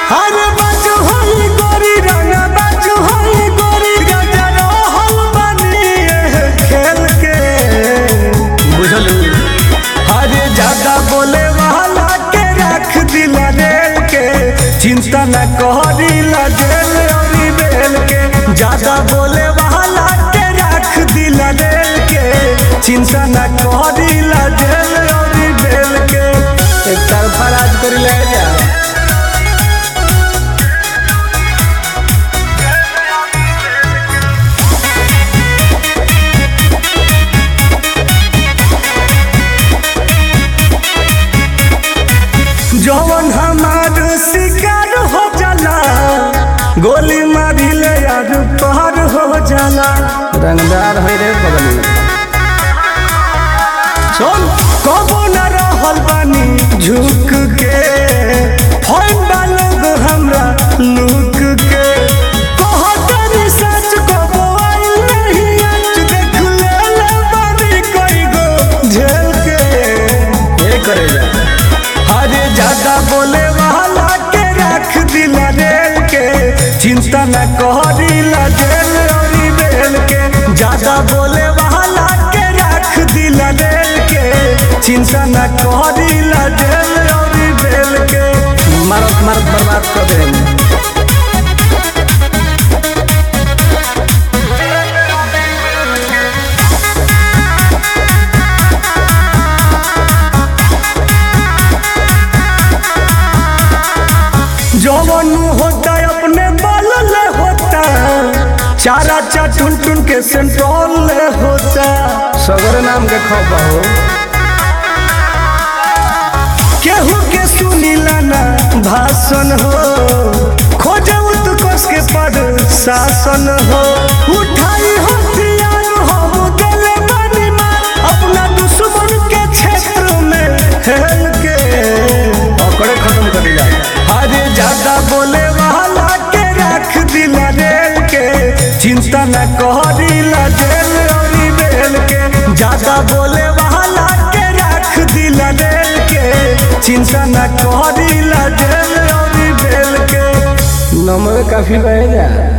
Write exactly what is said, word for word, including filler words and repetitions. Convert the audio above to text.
अरे बाजू होई गोरी रंगा बाजू होई गोरी राजा रहल बनी खेल के बुझलू। अरे ज्यादा बोले वाला के रख दिला रेल के चिंता न करिला जेल औरी बेल के। ज्यादा बोले वाला के रख दिला रेल के चिंता न करिला जेल औरी बेल के। एक तरफा राज कर ले जा जवन हमार शिकार हो जाला गोली मारी ले यार पार हो जाला। रंगदार है रे बगल में सुन कबो न रहल बानी झुक के फोन डालब हमरा लुक के कहतनी सच कबो आई नहीं आज देख ले ले बानी कोई गो झेल के ये करेगा। अरे ज्यादा बोले वाला के रख दिला रेल के चिंता न करिला जेल औरी बेल के। ज्यादा बोले वाला के रख दिला रेल के चिंता न करिला जेल औरी बेल के। मारत मारत बर्बाद कर दे जवन होता अपने बल ले होता चारा चा टुन टुन के सेंट्रोल ले होता सगर नाम के खबर हो केहू के सुनीला ना भाषण हो खोजे उत्कर्ष के पद शासन हो उठाई हथियार हो दिले बनी मार अपना दुश्मन के क्षेत्र में हेल के पकड़े खत्म कर दिया। अरे ज्यादा बोले वाला के रख दिला रेल के चिंता न करिला जेल औरी बेल के। ज्यादा बोले वाला के रख दिला रेल के चिंता न करिला जेल औरी बेल के। नंबर काफी रहेगा।